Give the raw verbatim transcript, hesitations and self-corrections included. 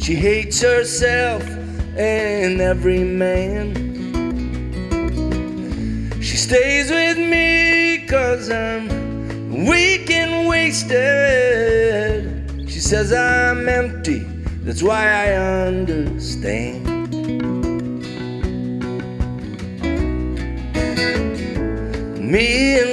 She hates herself and every man. She stays with me 'cause I'm weak and wasted. She says I'm empty, that's why I understand. Me and